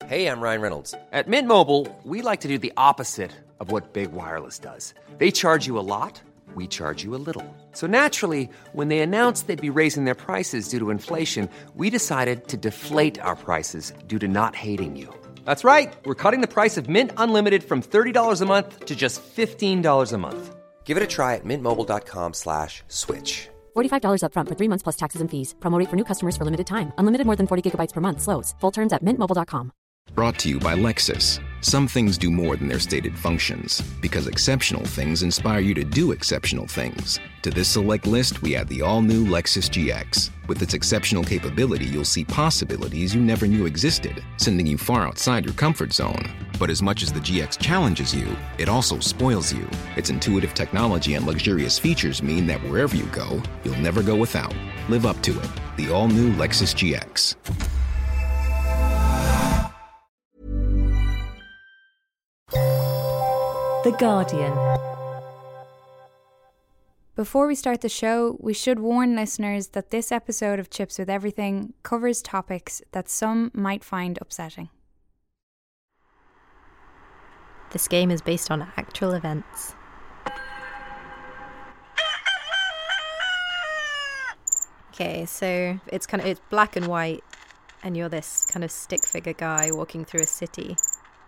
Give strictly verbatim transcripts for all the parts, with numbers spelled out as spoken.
Hey, I'm Ryan Reynolds. At Mint Mobile, we like to do the opposite of what Big Wireless does. They charge you a lot, we charge you a little. So naturally, when they announced they'd be raising their prices due to inflation, we decided to deflate our prices due to not hating you. That's right. We're cutting the price of Mint Unlimited from thirty dollars a month to just fifteen dollars a month. Give it a try at mintmobile.com slash switch. forty-five dollars up front for three months plus taxes and fees. Promo rate for new customers for limited time. Unlimited more than forty gigabytes per month slows. Full terms at mint mobile dot com. Brought to you by Lexus. Some things do more than their stated functions, because exceptional things inspire you to do exceptional things. To this select list, we add the all-new Lexus G X. With its exceptional capability, you'll see possibilities you never knew existed, sending you far outside your comfort zone. But as much as the G X challenges you, it also spoils you. Its intuitive technology and luxurious features mean that wherever you go, you'll never go without. Live up to it. The all-new Lexus G X. The Guardian. Before we start the show, we should warn listeners that this episode of Chips with Everything covers topics that some might find upsetting. This game is based on actual events. Okay, so it's kind of it's black and white, and you're this kind of stick figure guy walking through a city.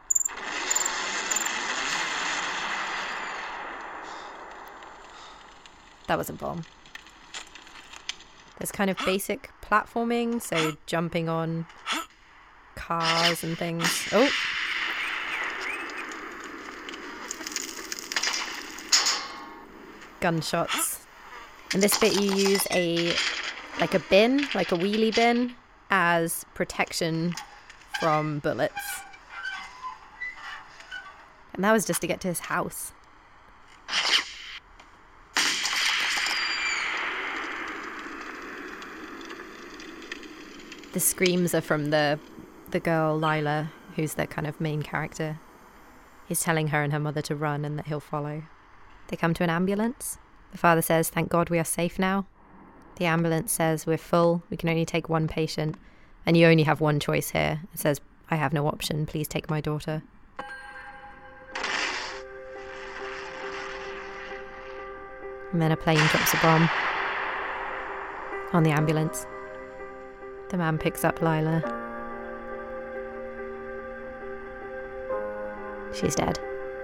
That was a bomb. There's kind of basic platforming, so jumping on cars and things. Oh! Gunshots. In this bit you use a, like a bin, like a wheelie bin, as protection from bullets. And that was just to get to his house. The screams are from the the girl, Lila, who's the kind of main character. He's telling her and her mother to run and that he'll follow. They come to an ambulance. The father says, "Thank God we are safe now." The ambulance says, "We're full, we can only take one patient, and you only have one choice here." It says, "I have no option, please take my daughter." And then a plane drops a bomb on the ambulance. The man picks up Lila. She's dead.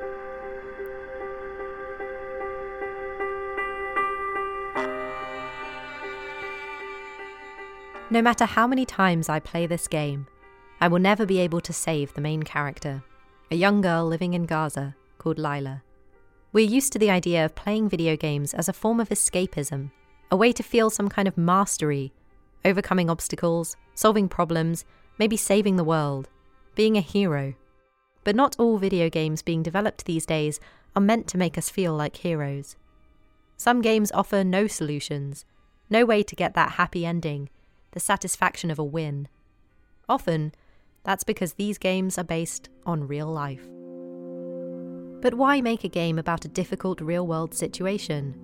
No matter how many times I play this game, I will never be able to save the main character, a young girl living in Gaza called Lila. We're used to the idea of playing video games as a form of escapism, a way to feel some kind of mastery, overcoming obstacles, solving problems, maybe saving the world, being a hero. But not all video games being developed these days are meant to make us feel like heroes. Some games offer no solutions, no way to get that happy ending, the satisfaction of a win. Often, that's because these games are based on real life. But why make a game about a difficult real-world situation?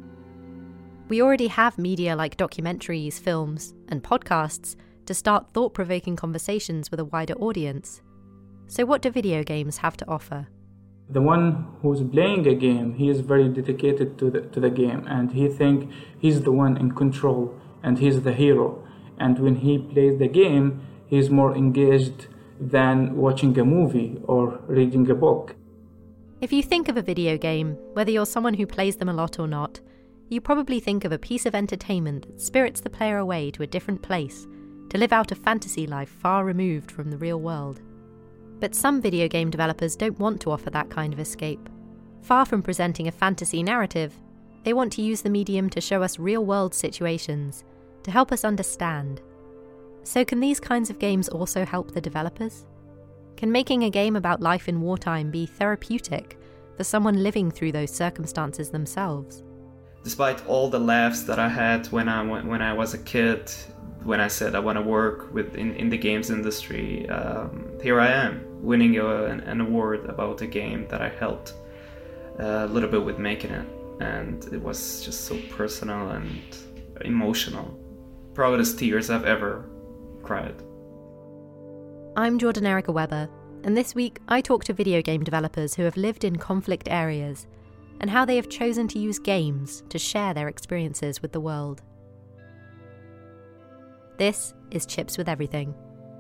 We already have media like documentaries, films, and podcasts to start thought-provoking conversations with a wider audience. So what do video games have to offer? The one who's playing a game, he is very dedicated to the to the game, and he thinks he's the one in control, and he's the hero. And when he plays the game, he's more engaged than watching a movie or reading a book. If you think of a video game, whether you're someone who plays them a lot or not, you probably think of a piece of entertainment that spirits the player away to a different place, to live out a fantasy life far removed from the real world. But some video game developers don't want to offer that kind of escape. Far from presenting a fantasy narrative, they want to use the medium to show us real-world situations, to help us understand. So can these kinds of games also help the developers? Can making a game about life in wartime be therapeutic for someone living through those circumstances themselves? Despite all the laughs that I had when I when I was a kid, when I said I want to work with in, in the games industry, um, here I am, winning a, an, an award about a game that I helped uh, a little bit with making it, and it was just so personal and emotional. Proudest tears I've ever cried. I'm Jordan Erica Webber, and this week I talk to video game developers who have lived in conflict areas and how they have chosen to use games to share their experiences with the world. This is Chips with Everything.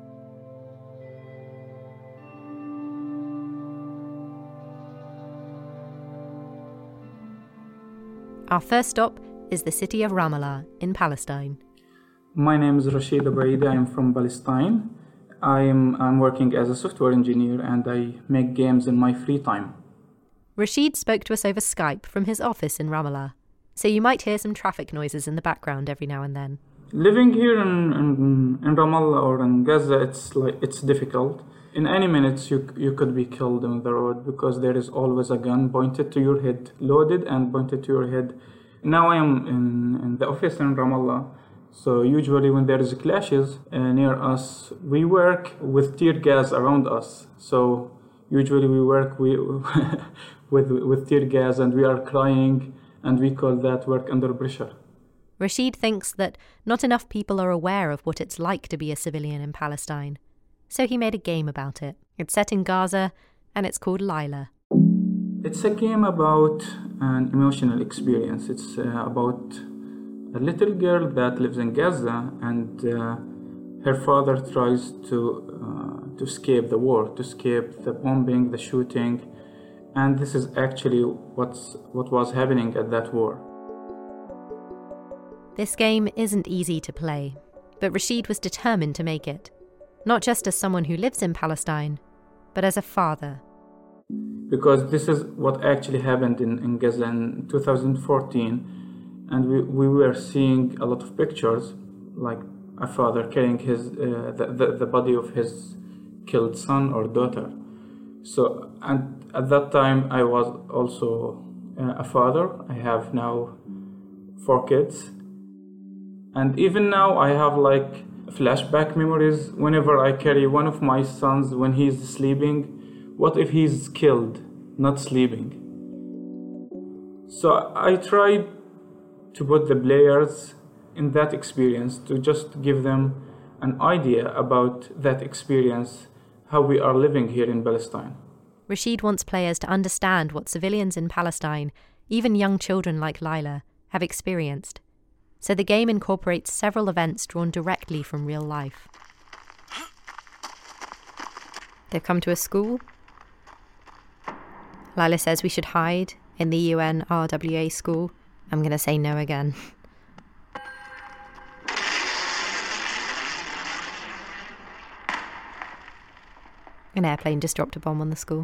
Our first stop is the city of Ramallah in Palestine. My name is Rashid Abaidi. I'm from Palestine. I'm, I'm working as a software engineer and I make games in my free time. Rashid spoke to us over Skype from his office in Ramallah, so you might hear some traffic noises in the background every now and then. Living here in, in, in Ramallah or in Gaza, it's like it's difficult. In any minutes, you you could be killed on the road because there is always a gun pointed to your head, loaded and pointed to your head. Now I am in, in the office in Ramallah, so usually when there is clashes uh, near us, we work with tear gas around us. So usually we work we, with with tear gas and we are crying, and we call that work under pressure. Rashid thinks that not enough people are aware of what it's like to be a civilian in Palestine. So he made a game about it. It's set in Gaza, and it's called Lila. It's a game about an emotional experience. It's uh, about a little girl that lives in Gaza, and uh, her father tries to uh, to escape the war, to escape the bombing, the shooting, and this is actually what's what was happening at that war. This game isn't easy to play, but Rashid was determined to make it. Not just as someone who lives in Palestine, but as a father. Because this is what actually happened in, in Gaza in two thousand fourteen, and we, we were seeing a lot of pictures, like a father carrying his uh, the, the, the body of his killed son or daughter. So, and at that time I was also uh, a father. I have now four kids. And even now I have like flashback memories whenever I carry one of my sons when he's sleeping. What if he's killed, not sleeping? So I tried to put the players in that experience, to just give them an idea about that experience, how we are living here in Palestine. Rashid wants players to understand what civilians in Palestine, even young children like Lila, have experienced. So the game incorporates several events drawn directly from real life. They've come to a school. Lila says we should hide in the U N R W A school. I'm going to say no again. An airplane just dropped a bomb on the school.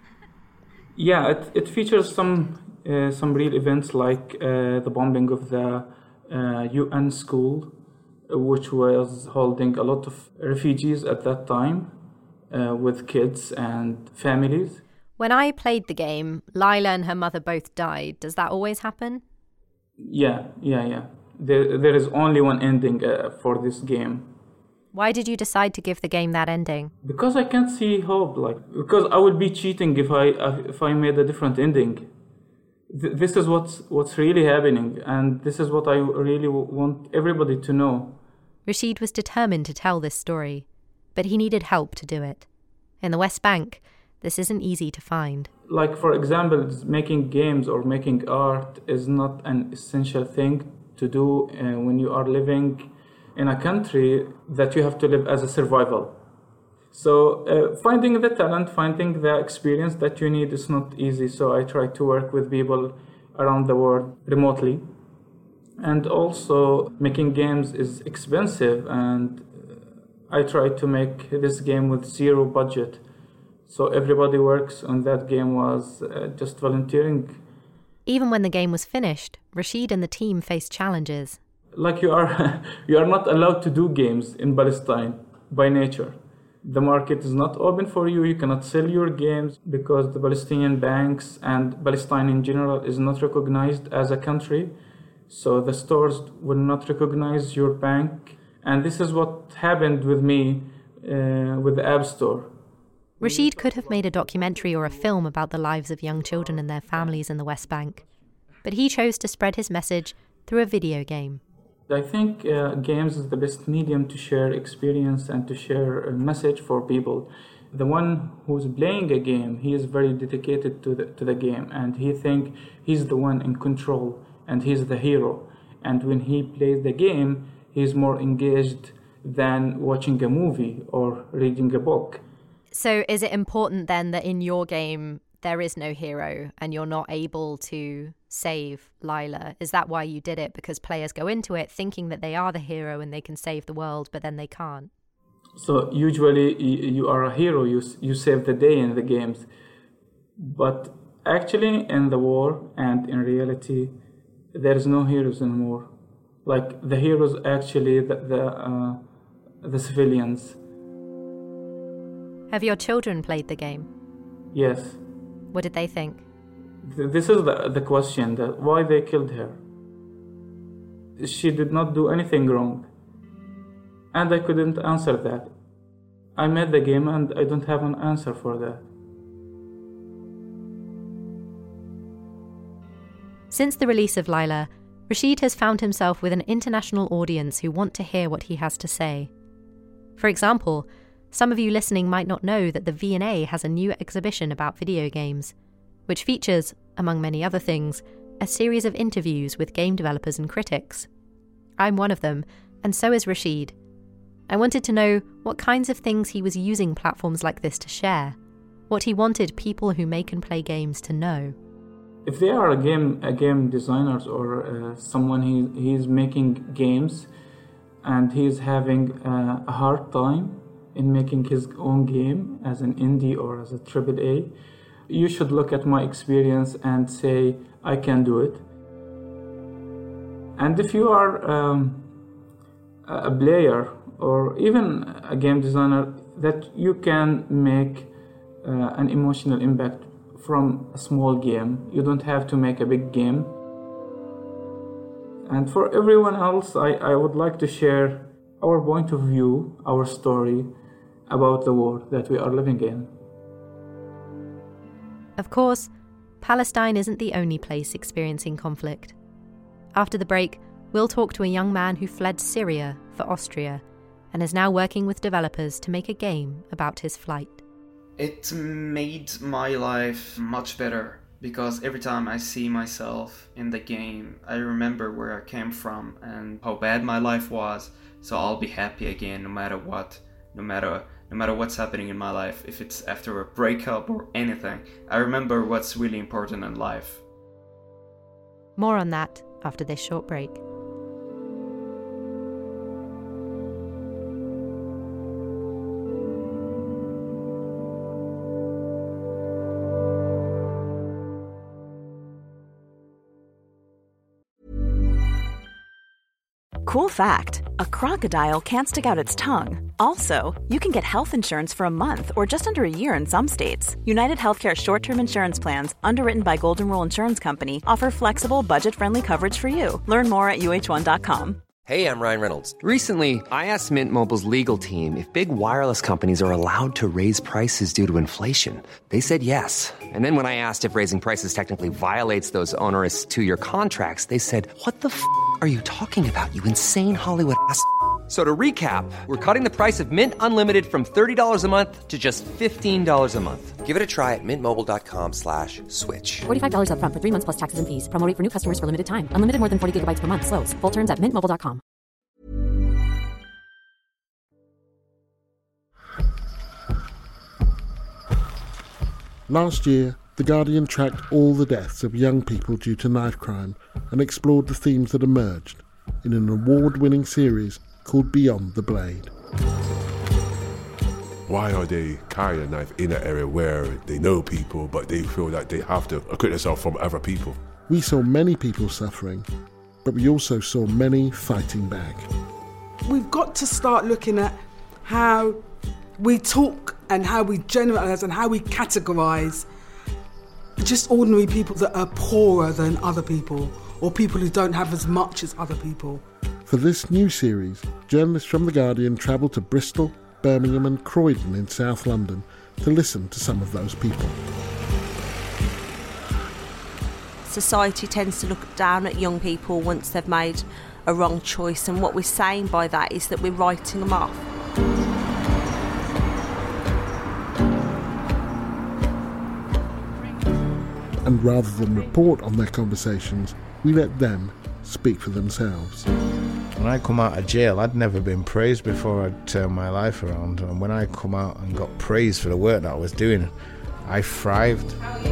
Yeah, it, it features some uh, some real events like uh, the bombing of the Uh, U N school, which was holding a lot of refugees at that time uh, with kids and families. When I played the game, Lila and her mother both died. Does that always happen? Yeah, yeah, yeah. There, there is only one ending uh, for this game. Why did you decide to give the game that ending? Because I can't see hope. Like, because I would be cheating if I if I made a different ending. This is what's what's really happening, and this is what I really want everybody to know. Rashid was determined to tell this story, but he needed help to do it. In the West Bank, this isn't easy to find. Like, for example, making games or making art is not an essential thing to do uh, when you are living in a country that you have to live as a survival. So uh, finding the talent, finding the experience that you need is not easy. So I try to work with people around the world remotely. And also making games is expensive, and I try to make this game with zero budget. So everybody works on that game was uh, just volunteering. Even when the game was finished, Rashid and the team faced challenges. Like you are, you are not allowed to do games in Palestine by nature. The market is not open for you. You cannot sell your games because the Palestinian banks and Palestine in general is not recognized as a country. So the stores will not recognize your bank. And this is what happened with me uh, with the App Store. Rashid could have made a documentary or a film about the lives of young children and their families in the West Bank. But he chose to spread his message through a video game. I think uh, games is the best medium to share experience and to share a message for people. The one who's playing a game, he is very dedicated to the, to the game, and he think he's the one in control and he's the hero. And when he plays the game, he's more engaged than watching a movie or reading a book. So is it important then that in your game there is no hero and you're not able to save Lila? Is that why you did it? Because players go into it thinking that they are the hero and they can save the world, but then they can't. So usually you are a hero, you you save the day in the games. But actually in the war and in reality, there's no heroes anymore. Like the heroes actually the the, uh, the civilians. Have your children played the game? Yes. What did they think? This is the, the question, that why they killed her. She did not do anything wrong. And I couldn't answer that. I made the game and I don't have an answer for that. Since the release of Lila, Rashid has found himself with an international audience who want to hear what he has to say. For example, some of you listening might not know that the V and A has a new exhibition about video games, which features, among many other things, a series of interviews with game developers and critics. I'm one of them, and so is Rashid. I wanted to know what kinds of things he was using platforms like this to share, what he wanted people who make and play games to know. If they are a game a game designers or uh, someone he he's making games and he's having uh, a hard time in making his own game as an indie or as a triple A, you should look at my experience and say, I can do it. And if you are um, a player or even a game designer, that you can make uh, an emotional impact from a small game. You don't have to make a big game. And for everyone else, I, I would like to share our point of view, our story about the war that we are living in. Of course, Palestine isn't the only place experiencing conflict. After the break, we'll talk to a young man who fled Syria for Austria and is now working with developers to make a game about his flight. It made my life much better, because every time I see myself in the game, I remember where I came from and how bad my life was, so I'll be happy again no matter what, no matter no matter what's happening in my life, if it's after a breakup or anything. I remember what's really important in life. More on that after this short break. Cool fact, a crocodile can't stick out its tongue. Also, you can get health insurance for a month or just under a year in some states. United Healthcare short-term insurance plans, underwritten by Golden Rule Insurance Company, offer flexible, budget-friendly coverage for you. Learn more at U H one dot com. Hey, I'm Ryan Reynolds. Recently, I asked Mint Mobile's legal team if big wireless companies are allowed to raise prices due to inflation. They said yes. And then when I asked if raising prices technically violates those onerous two-year contracts, they said, what the f*** are you talking about, you insane Hollywood ass f- So to recap, we're cutting the price of Mint Unlimited from thirty dollars a month to just fifteen dollars a month. Give it a try at mintmobile.com slash switch. forty-five dollars up front for three months plus taxes and fees. Promo rate for new customers for limited time. Unlimited more than forty gigabytes per month. Slows full terms at mint mobile dot com. Last year, The Guardian tracked all the deaths of young people due to knife crime and explored the themes that emerged in an award-winning series called Beyond the Blade. Why are they carrying a knife in an area where they know people, but they feel that they have to acquit themselves from other people? We saw many people suffering, but we also saw many fighting back. We've got to start looking at how we talk and how we generalise and how we categorise just ordinary people that are poorer than other people, or people who don't have as much as other people. For this new series, journalists from The Guardian travelled to Bristol, Birmingham and Croydon in South London to listen to some of those people. Society tends to look down at young people once they've made a wrong choice, and what we're saying by that is that we're writing them off. And rather than report on their conversations, we let them speak for themselves. When I come out of jail, I'd never been praised before I'd turned my life around. And when I come out and got praised for the work that I was doing, I thrived.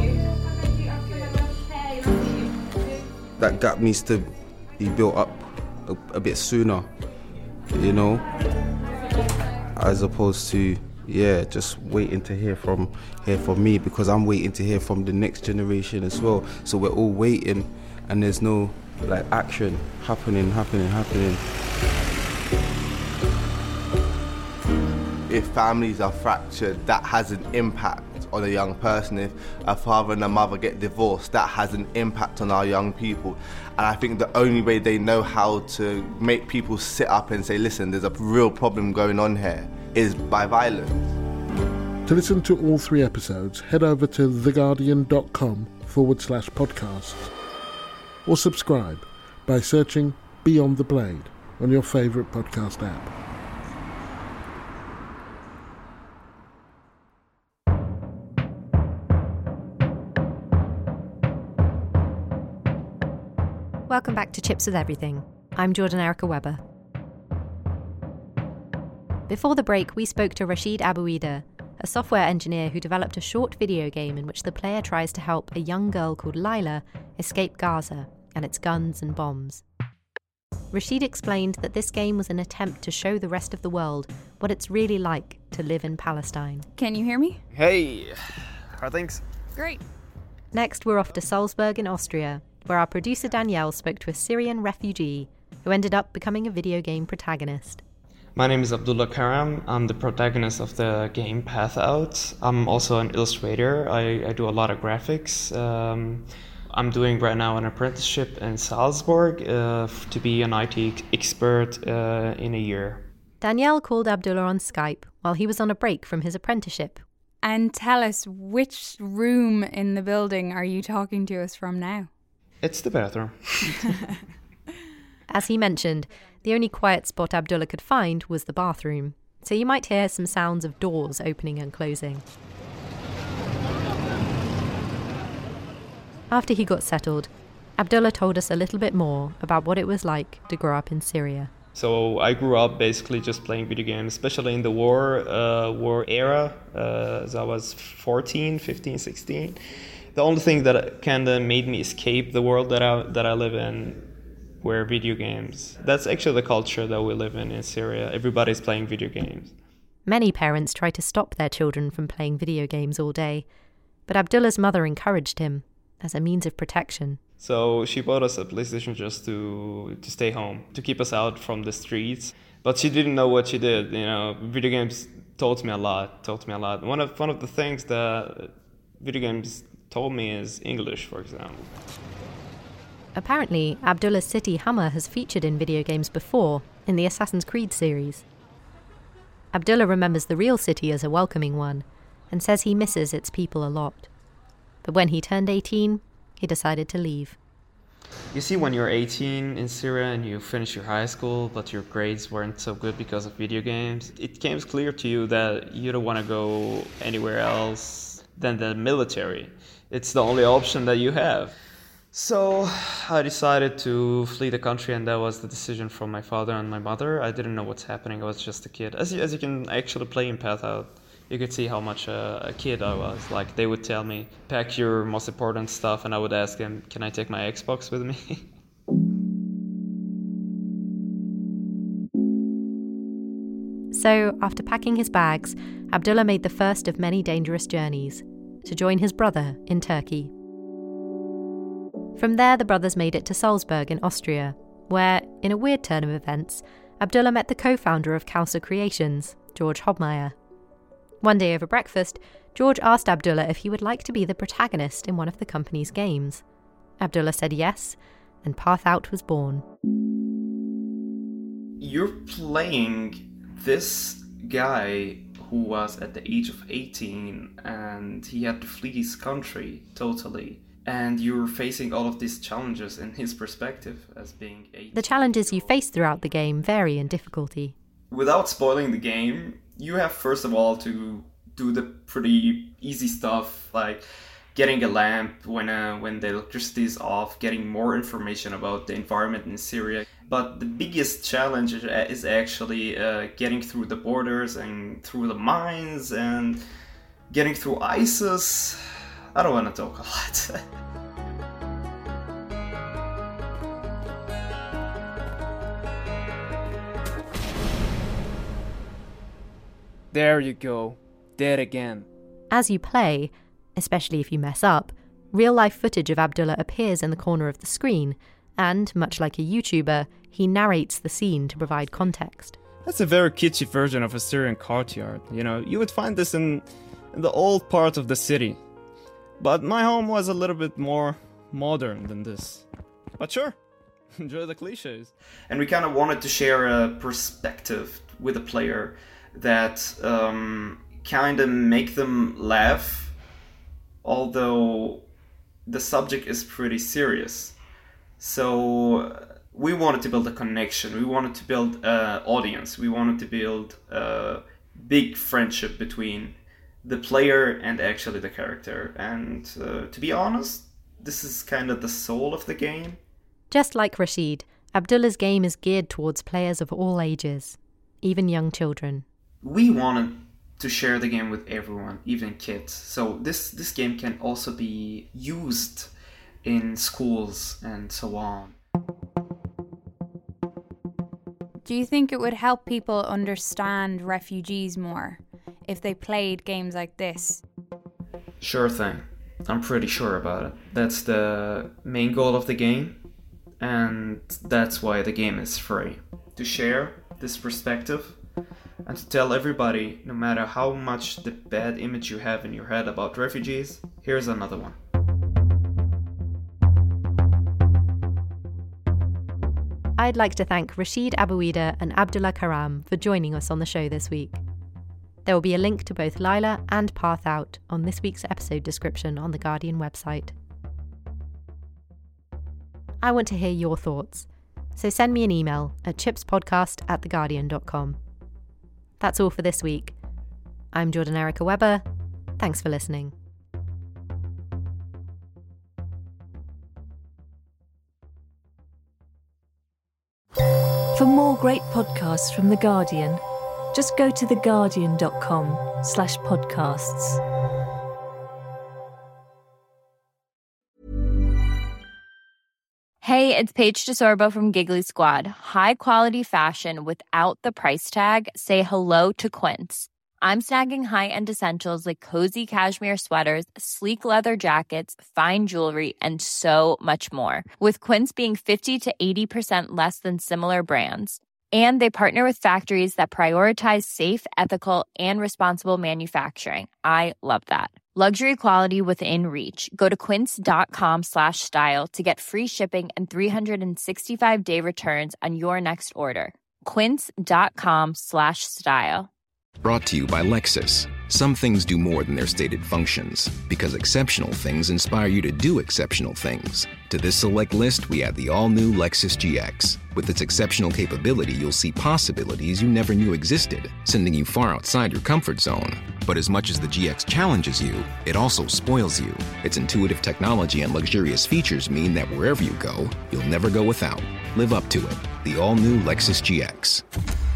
That gap needs to be built up a, a bit sooner, you know, as opposed to, yeah, just waiting to hear from hear from me, because I'm waiting to hear from the next generation as well. So we're all waiting, and there's no like action happening, happening, happening. If families are fractured, that has an impact on a young person. If a father and a mother get divorced, that has an impact on our young people. And I think the only way they know how to make people sit up and say, listen, there's a real problem going on here, is by violence. To listen to all three episodes, head over to theguardian.com forward slash podcasts, or subscribe by searching Beyond the Blade on your favourite podcast app. Welcome back to Chips with Everything. I'm Jordan Erica Webber. Before the break, we spoke to Rashid Abouida, a software engineer who developed a short video game in which the player tries to help a young girl called Lila escape Gaza and its guns and bombs. Rashid explained that this game was an attempt to show the rest of the world what it's really like to live in Palestine. Can you hear me? Hey, how are things? Great. Next, we're off to Salzburg in Austria, where our producer Danielle spoke to a Syrian refugee who ended up becoming a video game protagonist. My name is Abdullah Karam. I'm the protagonist of the game Path Out. I'm also an illustrator. I, I do a lot of graphics. Um, I'm doing right now an apprenticeship in Salzburg uh, to be an I T expert uh, in a year. Danielle called Abdullah on Skype while he was on a break from his apprenticeship. And tell us, which room in the building are you talking to us from now? It's the bathroom. As he mentioned, the only quiet spot Abdullah could find was the bathroom, so you might hear some sounds of doors opening and closing. After he got settled, Abdullah told us a little bit more about what it was like to grow up in Syria. So I grew up basically just playing video games, especially in the war uh, war era, uh, as I was fourteen, fifteen, sixteen. The only thing that kind of made me escape the world that I that I live in were video games. That's actually the culture that we live in in Syria. Everybody's playing video games. Many parents try to stop their children from playing video games all day, but Abdullah's mother encouraged him as a means of protection. So she bought us a PlayStation just to to stay home, to keep us out from the streets. But she didn't know what she did. You know, video games taught me a lot. Taught me a lot. One of one of the things that video games told me is English, for example. Apparently, Abdullah's city Hama has featured in video games before, in the Assassin's Creed series. Abdullah remembers the real city as a welcoming one, and says he misses its people a lot. But when he turned eighteen, he decided to leave. You see, when you're eighteen in Syria and you finish your high school, but your grades weren't so good because of video games, it became clear to you that you don't want to go anywhere else than the military. It's the only option that you have. So I decided to flee the country, and that was the decision from my father and my mother. I didn't know what's happening. I was just a kid. As you, as you can actually play in Path Out, you could see how much uh, a kid I was. Like, they would tell me, pack your most important stuff, and I would ask him, can I take my Xbox with me? So, after packing his bags, Abdullah made the first of many dangerous journeys, to join his brother in Turkey. From there, the brothers made it to Salzburg in Austria, where, in a weird turn of events, Abdullah met the co-founder of Kausa Creations, George Hobmeier. One day over breakfast, George asked Abdullah if he would like to be the protagonist in one of the company's games. Abdullah said yes, and Path Out was born. You're playing this guy who was at the age of eighteen, and he had to flee his country totally. And you're facing all of these challenges in his perspective as being a... The challenges you face throughout the game vary in difficulty. Without spoiling the game, you have first of all to do the pretty easy stuff, like getting a lamp when uh, when the electricity is off, getting more information about the environment in Syria. But the biggest challenge is actually uh, getting through the borders and through the mines and getting through ISIS. I don't want to talk a lot. There you go. Dead again. As you play, especially if you mess up, real-life footage of Abdullah appears in the corner of the screen, and, much like a YouTuber, he narrates the scene to provide context. That's a very kitschy version of a Syrian courtyard. You know, you would find this in, in the old part of the city. But my home was a little bit more modern than this. But sure, enjoy the cliches. And we kind of wanted to share a perspective with the player that um, kind of make them laugh, although the subject is pretty serious. So we wanted to build a connection. We wanted to build an audience. We wanted to build a big friendship between the player and actually the character. And uh, to be honest, this is kind of the soul of the game. Just like Rashid, Abdullah's game is geared towards players of all ages, even young children. We wanted to share the game with everyone, even kids. So this, this game can also be used in schools and so on. Do you think it would help people understand refugees more if they played games like this? Sure thing. I'm pretty sure about it. That's the main goal of the game, and that's why the game is free. To share this perspective and to tell everybody, no matter how much the bad image you have in your head about refugees, here's another one. I'd like to thank Rashid Abouida and Abdullah Karam for joining us on the show this week. There will be a link to both Lila and Path Out on this week's episode description on the Guardian website. I want to hear your thoughts, so send me an email at chipspodcast at theguardian dot com. That's all for this week. I'm Jordan Erica Webber. Thanks for listening. For more great podcasts from The Guardian, just go to theguardian.com slash podcasts. Hey, it's Paige DeSorbo from Giggly Squad. High quality fashion without the price tag. Say hello to Quince. I'm snagging high-end essentials like cozy cashmere sweaters, sleek leather jackets, fine jewelry, and so much more. With Quince being fifty to eighty percent less than similar brands. And they partner with factories that prioritize safe, ethical, and responsible manufacturing. I love that. Luxury quality within reach. Go to quince.com slash style to get free shipping and three sixty-five day returns on your next order. Quince.com slash style. Brought to you by Lexus. Some things do more than their stated functions, because exceptional things inspire you to do exceptional things. To this select list, we add the all-new Lexus G X. With its exceptional capability, you'll see possibilities you never knew existed, sending you far outside your comfort zone. But as much as the G X challenges you, it also spoils you. Its intuitive technology and luxurious features mean that wherever you go, you'll never go without. Live up to it. The all-new Lexus G X.